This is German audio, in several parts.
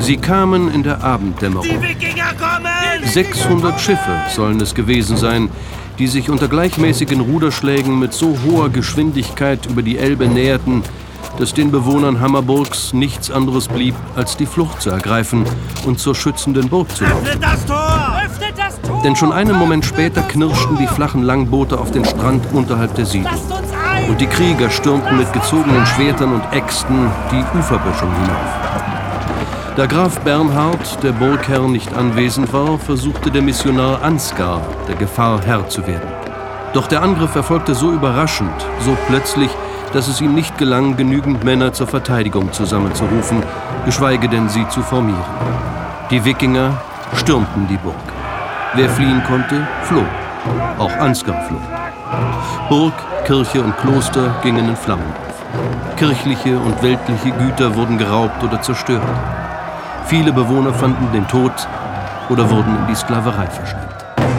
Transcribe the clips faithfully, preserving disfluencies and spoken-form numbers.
Sie kamen in der Abenddämmerung. Die Wikinger kommen! sechshundert Schiffe sollen es gewesen sein, die sich unter gleichmäßigen Ruderschlägen mit so hoher Geschwindigkeit über die Elbe näherten, dass den Bewohnern Hammerburgs nichts anderes blieb, als die Flucht zu ergreifen und zur schützenden Burg zu laufen. Öffnet das Tor! Öffnet das Tor! Denn schon einen Moment später knirschten die flachen Langboote auf den Strand unterhalb der Siedlung. Lasst uns ein! Und die Krieger stürmten mit gezogenen Schwertern und Äxten die Uferböschung hinauf. Da Graf Bernhard, der Burgherr, nicht anwesend war, versuchte der Missionar Ansgar, der Gefahr Herr zu werden. Doch der Angriff erfolgte so überraschend, so plötzlich, dass es ihm nicht gelang, genügend Männer zur Verteidigung zusammenzurufen, geschweige denn sie zu formieren. Die Wikinger stürmten die Burg. Wer fliehen konnte, floh. Auch Ansgar floh. Burg, Kirche und Kloster gingen in Flammen auf. Kirchliche und weltliche Güter wurden geraubt oder zerstört. Viele Bewohner fanden den Tod oder wurden in die Sklaverei verschleppt.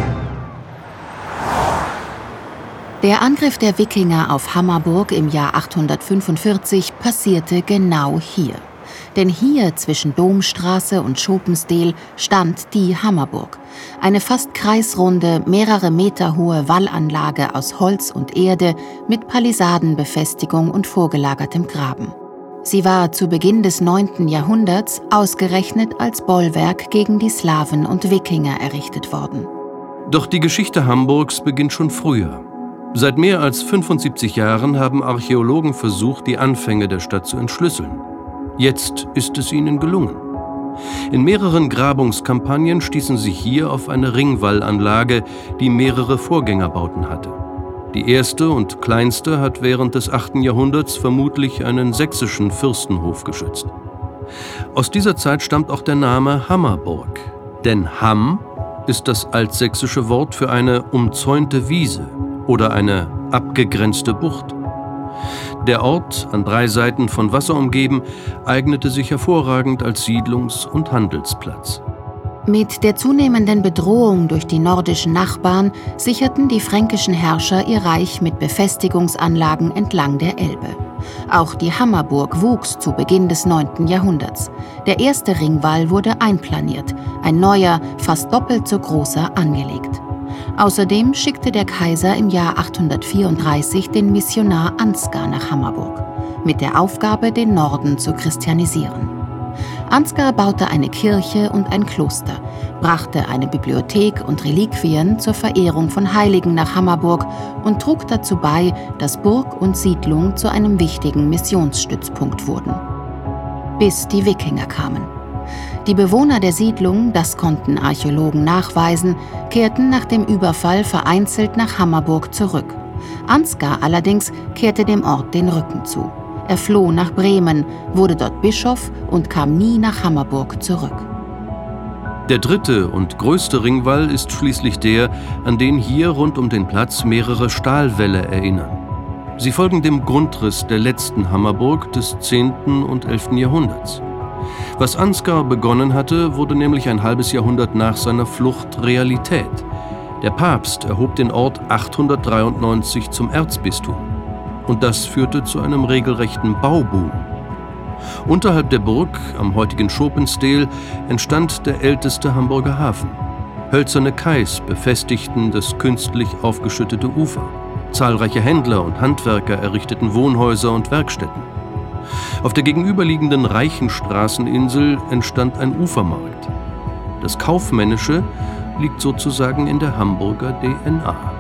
Der Angriff der Wikinger auf Hammerburg im Jahr achthundertfünfundvierzig passierte genau hier. Denn hier zwischen Domstraße und Schopensdel stand die Hammerburg. Eine fast kreisrunde, mehrere Meter hohe Wallanlage aus Holz und Erde mit Palisadenbefestigung und vorgelagertem Graben. Sie war zu Beginn des neunten Jahrhunderts ausgerechnet als Bollwerk gegen die Slawen und Wikinger errichtet worden. Doch die Geschichte Hamburgs beginnt schon früher. Seit mehr als fünfundsiebzig Jahren haben Archäologen versucht, die Anfänge der Stadt zu entschlüsseln. Jetzt ist es ihnen gelungen. In mehreren Grabungskampagnen stießen sie hier auf eine Ringwallanlage, die mehrere Vorgängerbauten hatte. Die erste und kleinste hat während des achten Jahrhunderts vermutlich einen sächsischen Fürstenhof geschützt. Aus dieser Zeit stammt auch der Name Hammerburg. Denn Hamm ist das altsächsische Wort für eine umzäunte Wiese oder eine abgegrenzte Bucht. Der Ort, an drei Seiten von Wasser umgeben, eignete sich hervorragend als Siedlungs- und Handelsplatz. Mit der zunehmenden Bedrohung durch die nordischen Nachbarn sicherten die fränkischen Herrscher ihr Reich mit Befestigungsanlagen entlang der Elbe. Auch die Hammerburg wuchs zu Beginn des neunten Jahrhunderts. Der erste Ringwall wurde einplaniert, ein neuer, fast doppelt so großer, angelegt. Außerdem schickte der Kaiser im Jahr achthundertvierunddreißig den Missionar Ansgar nach Hammerburg, mit der Aufgabe, den Norden zu christianisieren. Ansgar baute eine Kirche und ein Kloster, brachte eine Bibliothek und Reliquien zur Verehrung von Heiligen nach Hammerburg und trug dazu bei, dass Burg und Siedlung zu einem wichtigen Missionsstützpunkt wurden. Bis die Wikinger kamen. Die Bewohner der Siedlung, das konnten Archäologen nachweisen, kehrten nach dem Überfall vereinzelt nach Hammerburg zurück. Ansgar allerdings kehrte dem Ort den Rücken zu. Er floh nach Bremen, wurde dort Bischof und kam nie nach Hammerburg zurück. Der dritte und größte Ringwall ist schließlich der, an den hier rund um den Platz mehrere Stahlwälle erinnern. Sie folgen dem Grundriss der letzten Hammerburg des zehnten und elften Jahrhunderts. Was Ansgar begonnen hatte, wurde nämlich ein halbes Jahrhundert nach seiner Flucht Realität. Der Papst erhob den Ort achthundertdreiundneunzig zum Erzbistum. Und das führte zu einem regelrechten Bauboom. Unterhalb der Burg, am heutigen Schopensdel, entstand der älteste Hamburger Hafen. Hölzerne Kais befestigten das künstlich aufgeschüttete Ufer. Zahlreiche Händler und Handwerker errichteten Wohnhäuser und Werkstätten. Auf der gegenüberliegenden Reichenstraßeninsel entstand ein Ufermarkt. Das Kaufmännische liegt sozusagen in der Hamburger D N A.